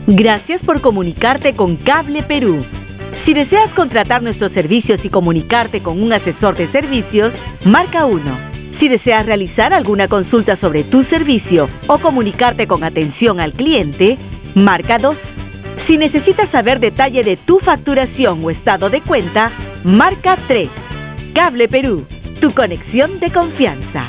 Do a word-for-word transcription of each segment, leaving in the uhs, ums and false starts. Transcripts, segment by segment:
Gracias por comunicarte con Cable Perú. Si deseas contratar nuestros servicios y comunicarte con un asesor de servicios, marca uno. Si deseas realizar alguna consulta sobre tu servicio o comunicarte con atención al cliente, marca dos. Si necesitas saber detalle de tu facturación o estado de cuenta, marca tres. Cable Perú, tu conexión de confianza.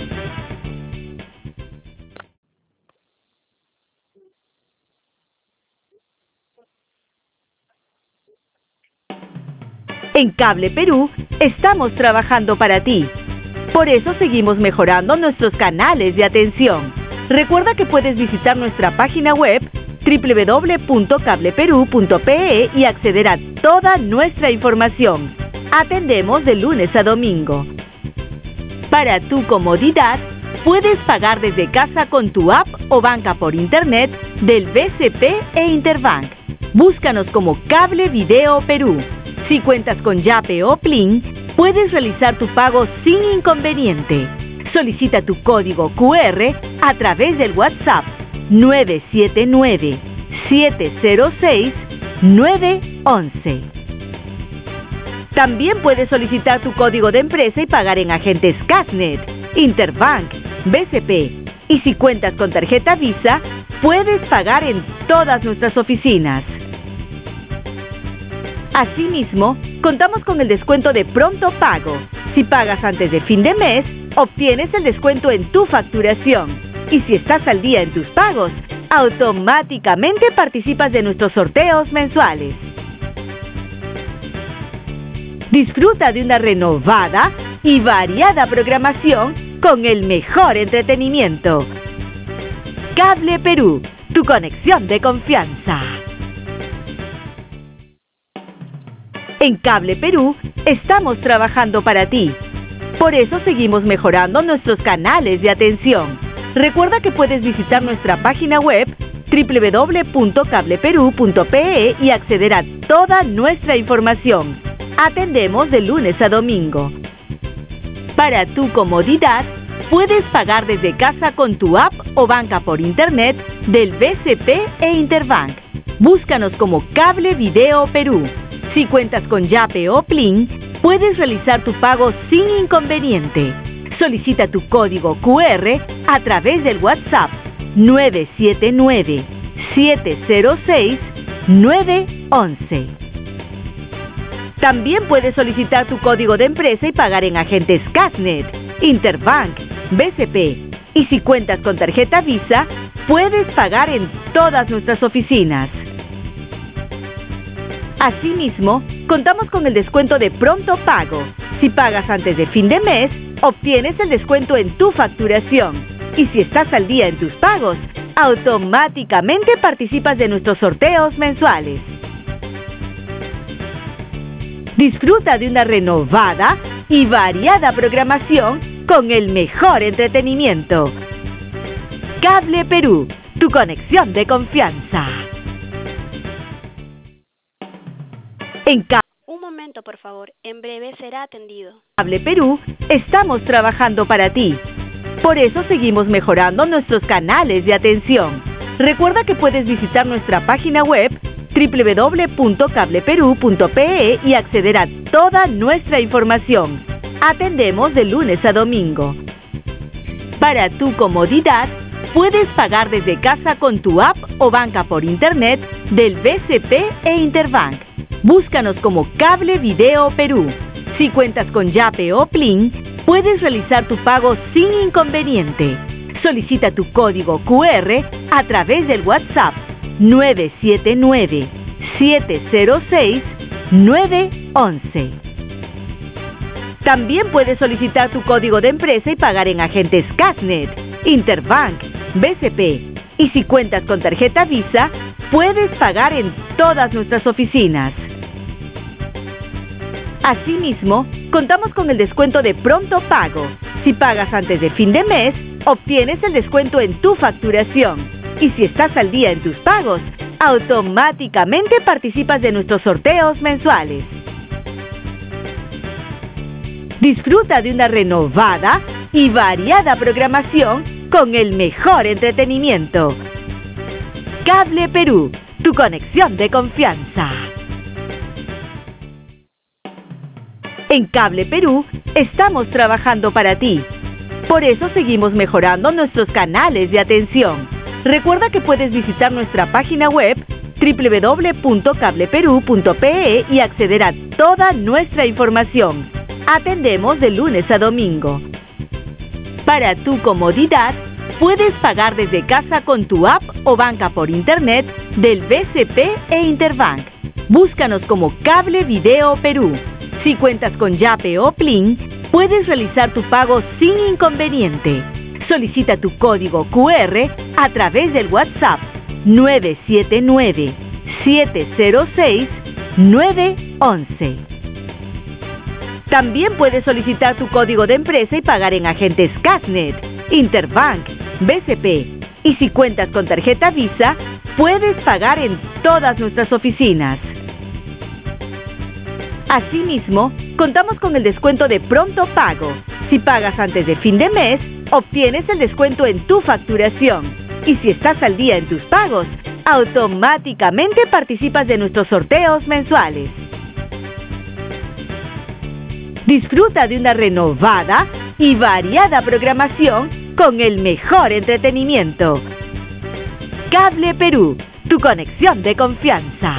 En Cable Perú, estamos trabajando para ti. Por eso seguimos mejorando nuestros canales de atención. Recuerda que puedes visitar nuestra página web doble u doble u doble u punto cable perú punto pe e y acceder a toda nuestra información. Atendemos de lunes a domingo. Para tu comodidad, puedes pagar desde casa con tu app o banca por internet del B C P e Interbank. Búscanos como Cable Video Perú. Si cuentas con Yape o Plin, puedes realizar tu pago sin inconveniente. Solicita tu código cu erre a través del WhatsApp nueve siete nueve, siete cero seis, nueve once. También puedes solicitar tu código de empresa y pagar en agentes Casnet, Interbank, B C P. Y si cuentas con tarjeta Visa, puedes pagar en todas nuestras oficinas. Asimismo, contamos con el descuento de pronto pago. Si pagas antes de fin de mes, obtienes el descuento en tu facturación. Y si estás al día en tus pagos, automáticamente participas de nuestros sorteos mensuales. Disfruta de una renovada y variada programación con el mejor entretenimiento. Cable Perú, tu conexión de confianza. En Cable Perú, estamos trabajando para ti. Por eso seguimos mejorando nuestros canales de atención. Recuerda que puedes visitar nuestra página web doble u doble u doble u punto cable perú punto pe e y acceder a toda nuestra información. Atendemos de lunes a domingo. Para tu comodidad, puedes pagar desde casa con tu app o banca por internet del B C P e Interbank. Búscanos como Cable Video Perú. Si cuentas con Yape o Plin, puedes realizar tu pago sin inconveniente. Solicita tu código cu erre a través del WhatsApp nueve siete nueve, siete cero seis, nueve once. También puedes solicitar tu código de empresa y pagar en agentes Casnet, Interbank, B C P. Y si cuentas con tarjeta Visa, puedes pagar en todas nuestras oficinas. Asimismo, contamos con el descuento de pronto pago. Si pagas antes de fin de mes, obtienes el descuento en tu facturación. Y si estás al día en tus pagos, automáticamente participas de nuestros sorteos mensuales. Disfruta de una renovada y variada programación con el mejor entretenimiento. Cable Perú, tu conexión de confianza. En Ca- Un momento, por favor. En breve será atendido. Cable Perú, estamos trabajando para ti. Por eso seguimos mejorando nuestros canales de atención. Recuerda que puedes visitar nuestra página web doble u doble u doble u punto cable perú punto pe e y acceder a toda nuestra información. Atendemos de lunes a domingo. Para tu comodidad, puedes pagar desde casa con tu app o banca por internet del B C P e Interbank. Búscanos como Cable Video Perú. Si cuentas con Yape o Plin, puedes realizar tu pago sin inconveniente. Solicita tu código cu erre a través del WhatsApp nueve siete nueve, siete cero seis, nueve once. También puedes solicitar tu código de empresa y pagar en agentes Casnet, Interbank, B C P. Y si cuentas con tarjeta Visa, puedes pagar en todas nuestras oficinas. Asimismo, contamos con el descuento de pronto pago. Si pagas antes de fin de mes, obtienes el descuento en tu facturación. Y si estás al día en tus pagos, automáticamente participas de nuestros sorteos mensuales. Disfruta de una renovada y variada programación con el mejor entretenimiento. Cable Perú, tu conexión de confianza. En Cable Perú estamos trabajando para ti. Por eso seguimos mejorando nuestros canales de atención. Recuerda que puedes visitar nuestra página web doble u doble u doble u punto cable perú punto pe e y acceder a toda nuestra información. Atendemos de lunes a domingo. Para tu comodidad, puedes pagar desde casa con tu app o banca por internet del B C P e Interbank. Búscanos como Cable Video Perú. Si cuentas con Yape o Plin, puedes realizar tu pago sin inconveniente. Solicita tu código cu erre a través del WhatsApp nueve siete nueve, siete cero seis, nueve uno uno. También puedes solicitar tu código de empresa y pagar en agentes Casnet, Interbank, B C P. Y si cuentas con tarjeta Visa, puedes pagar en todas nuestras oficinas. Asimismo, contamos con el descuento de Pronto Pago. Si pagas antes de fin de mes, obtienes el descuento en tu facturación. Y si estás al día en tus pagos, automáticamente participas de nuestros sorteos mensuales. Disfruta de una renovada y variada programación con el mejor entretenimiento. Cable Perú, tu conexión de confianza.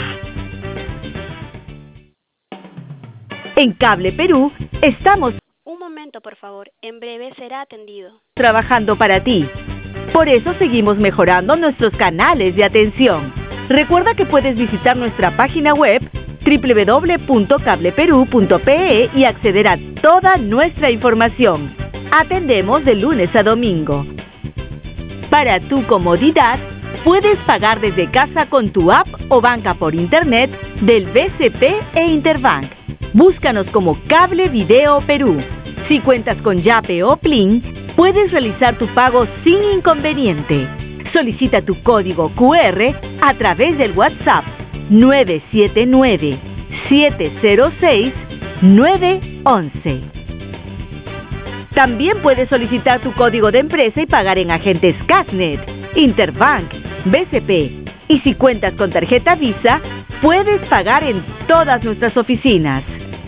En Cable Perú estamos Un momento, por favor. En breve será atendido. trabajando para ti. Por eso seguimos mejorando nuestros canales de atención. Recuerda que puedes visitar nuestra página web doble u doble u doble u punto cable perú punto pe e y acceder a toda nuestra información. Atendemos de lunes a domingo. Para tu comodidad, puedes pagar desde casa con tu app o banca por internet del B C P e Interbank. Búscanos como Cable Video Perú. Si cuentas con Yape o Plin, puedes realizar tu pago sin inconveniente. Solicita tu código cu erre a través del WhatsApp nueve siete nueve, siete cero seis, nueve uno uno. También puedes solicitar tu código de empresa y pagar en agentes Casnet, Interbank, B C P. Y si cuentas con tarjeta Visa, puedes pagar en todas nuestras oficinas.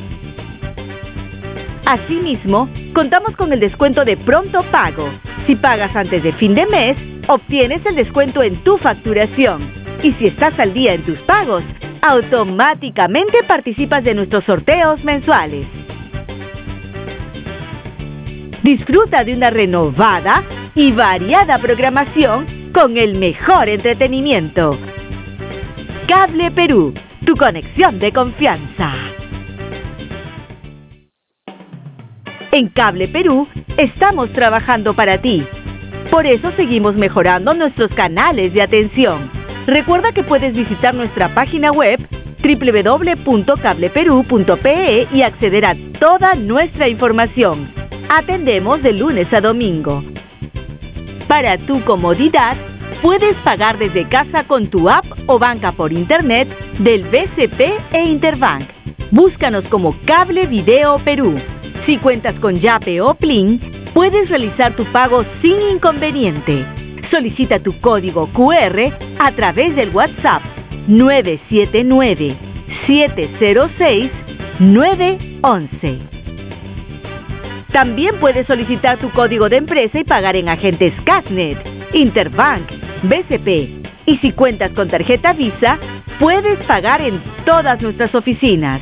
Asimismo, contamos con el descuento de Pronto Pago. Si pagas antes de fin de mes, obtienes el descuento en tu facturación. Y si estás al día en tus pagos, automáticamente participas de nuestros sorteos mensuales. Disfruta de una renovada y variada programación con el mejor entretenimiento. Cable Perú, tu conexión de confianza. En Cable Perú estamos trabajando para ti. Por eso seguimos mejorando nuestros canales de atención. Recuerda que puedes visitar nuestra página web doble u doble u doble u punto cable perú punto pe e y acceder a toda nuestra información. Atendemos de lunes a domingo. Para tu comodidad, puedes pagar desde casa con tu app o banca por internet del B C P e Interbank. Búscanos como Cable Video Perú. Si cuentas con Yape o Plin, puedes realizar tu pago sin inconveniente. Solicita tu código cu erre a través del WhatsApp nueve siete nueve, siete cero seis, nueve uno uno. También puedes solicitar tu código de empresa y pagar en agentes Casnet, Interbank, B C P. Y si cuentas con tarjeta Visa, puedes pagar en todas nuestras oficinas.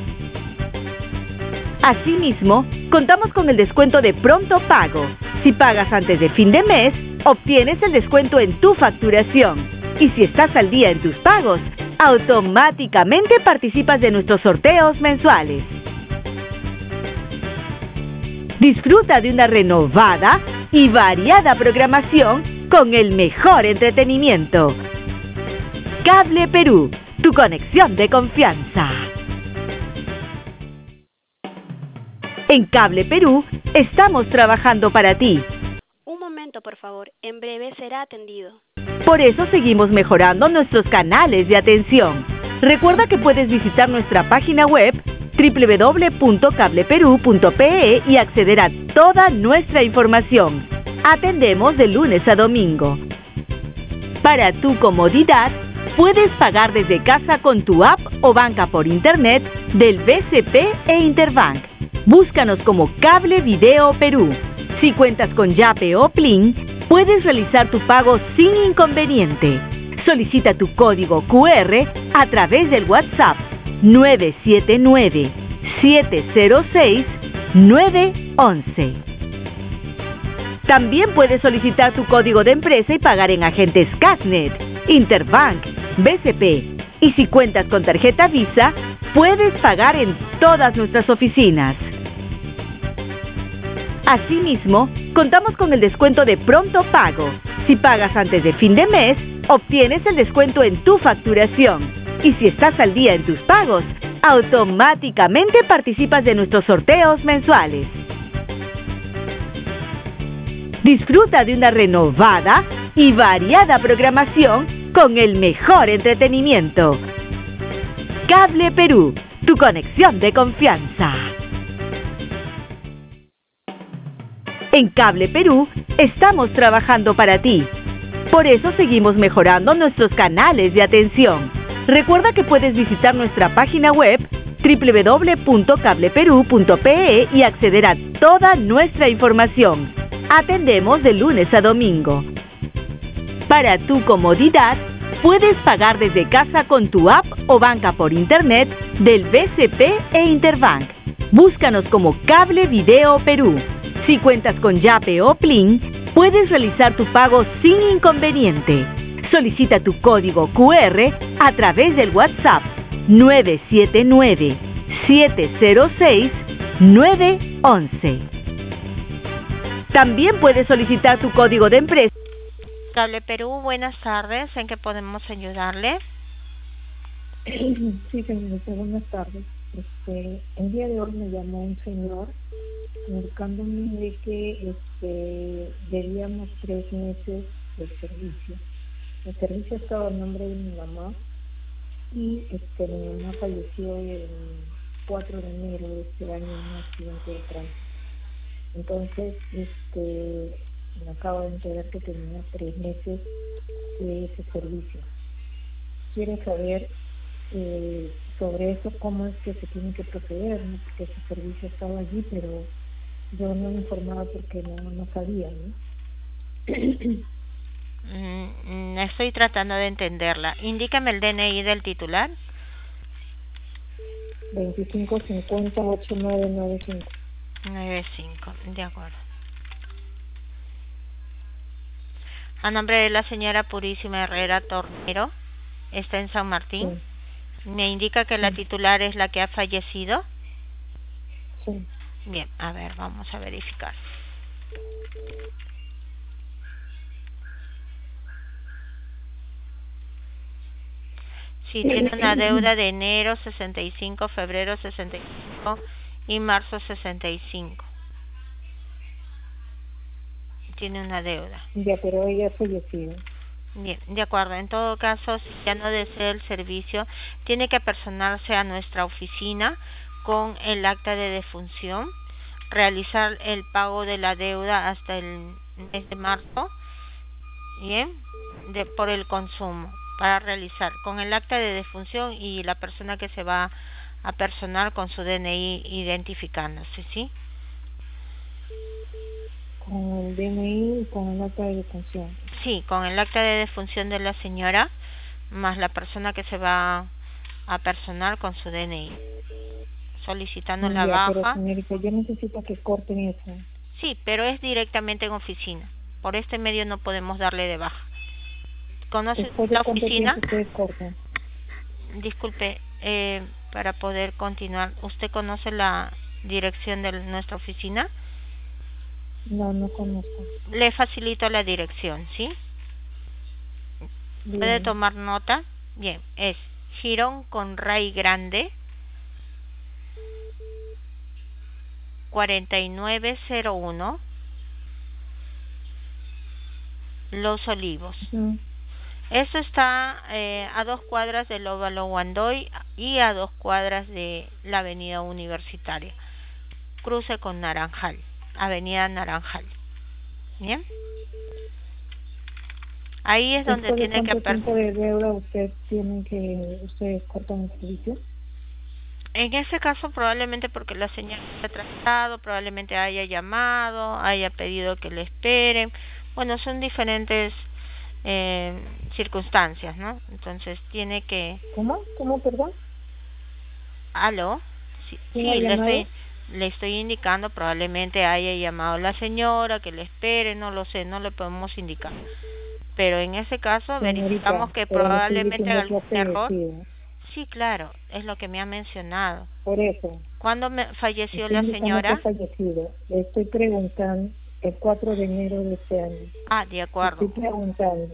Asimismo, contamos con el descuento de Pronto Pago. Si pagas antes de fin de mes, obtienes el descuento en tu facturación. Y si estás al día en tus pagos, automáticamente participas de nuestros sorteos mensuales. Disfruta de una renovada y variada programación con el mejor entretenimiento. Cable Perú, tu conexión de confianza. En Cable Perú estamos trabajando para ti. Un momento, por favor. En breve será atendido. Por eso seguimos mejorando nuestros canales de atención. Recuerda que puedes visitar nuestra página web doble u doble u doble u punto cable perú punto pe e y acceder a toda nuestra información. Atendemos de lunes a domingo. Para tu comodidad, puedes pagar desde casa con tu app o banca por internet del B C P e Interbank. Búscanos como Cable Video Perú. Si cuentas con Yape o Plin, puedes realizar tu pago sin inconveniente. Solicita tu código Q R a través del WhatsApp nueve siete nueve, siete cero seis, nueve once. También puedes solicitar tu código de empresa y pagar en agentes Casnet, Interbank, B C P. Y si cuentas con tarjeta Visa, puedes pagar en todas nuestras oficinas. Asimismo, contamos con el descuento de pronto pago. Si pagas antes de fin de mes, obtienes el descuento en tu facturación. Y si estás al día en tus pagos, automáticamente participas de nuestros sorteos mensuales. Disfruta de una renovada y variada programación con el mejor entretenimiento. Cable Perú, tu conexión de confianza. En Cable Perú estamos trabajando para ti. Por eso seguimos mejorando nuestros canales de atención. Recuerda que puedes visitar nuestra página web doble u doble u doble u punto cable perú punto pe e y acceder a toda nuestra información. Atendemos de lunes a domingo. Para tu comodidad, puedes pagar desde casa con tu app o banca por internet del B C P e Interbank. Búscanos como Cable Video Perú. Si cuentas con Yape o Plin, puedes realizar tu pago sin inconveniente. Solicita tu código Q R a través del WhatsApp nueve siete nueve, siete cero seis, nueve once. También puedes solicitar tu código de empresa. Cable Perú, buenas tardes. ¿En qué podemos ayudarle? Sí, señorita, buenas tardes. Este, el día de hoy me llamó un señor indicándome de que este, debíamos tres meses de servicio. El servicio estaba a nombre de mi mamá y este, mi mamá falleció el cuatro de enero de este año en un accidente de tránsito. Entonces, este, me acabo de enterar que tenía tres meses de ese servicio. Quiero saber eh, sobre eso, cómo es que se tiene que proceder, ¿no? Porque ese servicio estaba allí, pero yo no me informaba porque no, no sabía, ¿no? Mm, estoy tratando de entenderla. Indícame el D N I del titular. veinticinco cincuenta ocho nueve nueve cinco. nueve cinco, de acuerdo. A nombre de la señora Purísima Herrera Tornero, está en San Martín. Sí. Me indica que la titular es la que ha fallecido. Sí. Bien, a ver, vamos a verificar. Sí, tiene una deuda de enero sesenta y cinco, febrero sesenta y cinco y marzo sesenta y cinco. Tiene una deuda. Ya, pero ella ha fallecido. Bien, de acuerdo. En todo caso, si ya no desea el servicio, tiene que apersonarse a nuestra oficina con el acta de defunción, realizar el pago de la deuda hasta el mes de marzo, bien, de, por el consumo, para realizar con el acta de defunción y la persona que se va a personar con su D N I identificándose, ¿sí? Con el D N I y con el acta de defunción. Sí, con el acta de defunción de la señora, más la persona que se va a personar con su D N I, solicitando ya, la baja. Pero señorita, yo necesito que corten eso. Sí, pero es directamente en oficina. Por este medio no podemos darle de baja. ¿Conoce la oficina? Disculpe, eh, para poder continuar, ¿usted conoce la dirección de nuestra oficina? No, no conozco. Le facilito la dirección, ¿sí? Bien. ¿Puede tomar nota? Bien, es Girón con Ray Grande, cuarenta y nueve cero uno, Los Olivos. Uh-huh. Esto está eh, a dos cuadras del Óvalo Guandoy y a dos cuadras de la Avenida Universitaria. Cruce con Naranjal, Avenida Naranjal. Bien. Ahí es donde ¿Después de tiene que... cuánto tiempo de deuda usted tienen que, ustedes cortan el servicio? En ese caso probablemente porque la señal se ha atrasado, probablemente haya llamado, haya pedido que le esperen. Bueno, son diferentes eh, circunstancias, ¿no? Entonces tiene que... ¿Cómo? ¿Cómo, perdón? ¿Aló? Sí, ¿Quién ha sí, le llamado? estoy, le estoy indicando, probablemente haya llamado la señora, que le espere, no lo sé, no le podemos indicar. Pero en ese caso verificamos Señorita, que pero le estoy probablemente hay diciendo que ha algún error. fallecido. Sí, claro, es lo que me ha mencionado. Por eso, ¿Cuándo me falleció estoy la indicando que ha señora? fallecido. Le estoy preguntando el cuatro de enero de este año. Ah, de Le acuerdo. estoy preguntando,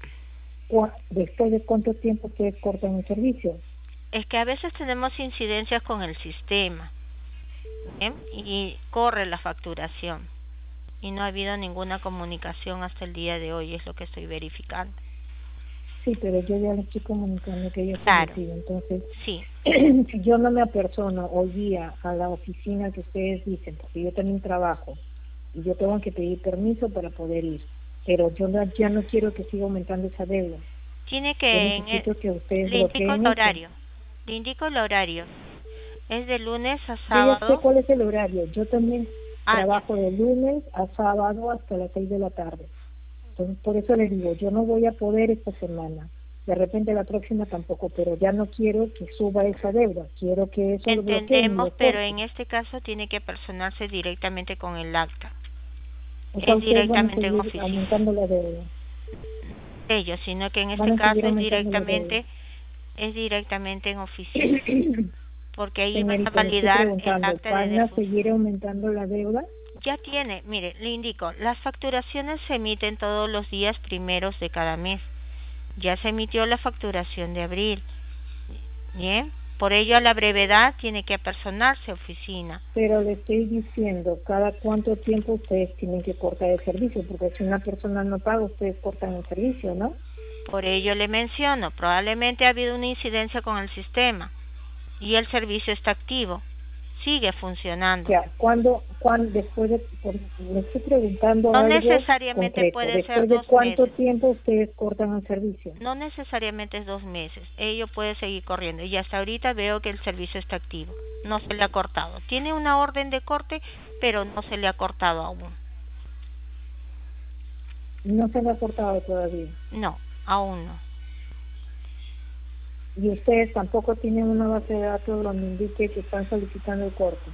¿cuá- ¿después de cuánto tiempo ustedes cortan el servicio? Es que a veces tenemos incidencias con el sistema, ¿bien? Y corre la facturación. Y no ha habido ninguna comunicación hasta el día de hoy, es lo que estoy verificando. Sí, pero yo ya le estoy comunicando que ella ha Claro, fallecido. Entonces, sí. si yo no me apersono hoy día a la oficina que ustedes dicen, porque yo también trabajo, y yo tengo que pedir permiso para poder ir, pero yo no- ya no quiero que siga aumentando esa deuda. Tiene Yo que... En el- necesito que ustedes le indico el bloqueen eso. horario. Le indico el horario. Es de lunes a Yo ya sé sábado. cuál es el horario. Yo también Ah, ya. trabajo de lunes a sábado hasta las seis de la tarde. Entonces, por eso les digo, yo no voy a poder esta semana. De repente la próxima tampoco, pero ya no quiero que suba esa deuda. Quiero que eso lo bloqueen y Entendemos, lo pero corten. en este caso tiene que personarse directamente con el acta. O sea, Es ustedes van a directamente en seguir oficina. aumentando la deuda. Ellos, sino que en Van este a seguir caso es aumentando la deuda. directamente, es directamente en oficina, porque ahí van a Señorita, le estoy validar el preguntando, acta de ¿van a defunción. seguir aumentando la deuda? Ya tiene, mire, le indico, las facturaciones se emiten todos los días primeros de cada mes. Ya se emitió la facturación de abril. Bien, por ello a la brevedad tiene que apersonarse a oficina. Pero le estoy diciendo, ¿cada cuánto tiempo ustedes tienen que cortar el servicio? Porque si una persona no paga, ustedes cortan el servicio, ¿no? Por ello le menciono, probablemente ha habido una incidencia con el sistema y el servicio está activo, sigue O funcionando. sea, ¿cuándo, cuándo después de, por- le estoy preguntando No algo necesariamente concreto, puede ser ¿después de dos cuánto meses, tiempo ustedes cortan el servicio? no necesariamente es dos meses, ello puede seguir corriendo y hasta ahorita veo que el servicio está activo, no se le ha cortado. Tiene una orden de corte, pero no se le ha cortado aún. No se le ha cortado todavía. No, aún no. Y ustedes tampoco tienen una base de datos donde indique que están solicitando el corte.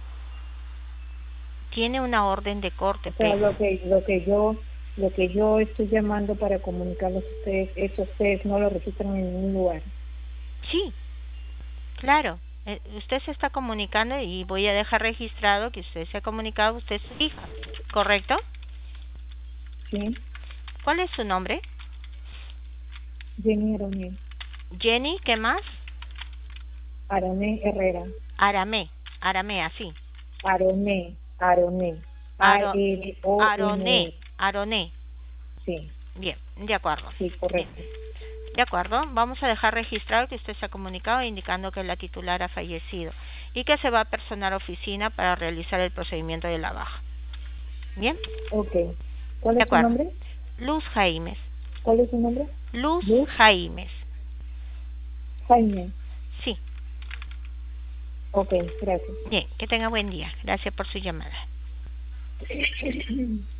Tiene una orden de corte, O sea, pero lo que, lo que yo, lo que yo estoy llamando para comunicarles a ustedes, eso ustedes no lo registran en ningún lugar. sí, claro. Eh, usted se está comunicando y voy a dejar registrado que usted se ha comunicado, usted es su hija, ¿correcto? ¿Sí? ¿Cuál es su nombre? Jenny Aroné. Jenny, ¿qué más? Aroné Herrera. Aramé, Aramé, así. Aroné, Aroné. Aro- A-R-O-N-E. Aroné, Aroné. Sí, Bien, de acuerdo. sí, correcto. Bien, de acuerdo. Vamos a dejar registrado que usted se ha comunicado indicando que la titular ha fallecido y que se va a personar a oficina para realizar el procedimiento de la baja. Bien, Ok. ¿Cuál de es su acuerdo. nombre? Luz Jaimes. ¿Cuál es su nombre? Luz Luz Jaimes. Jaime. Sí, Ok, gracias. bien, que tenga buen día. Gracias por su llamada.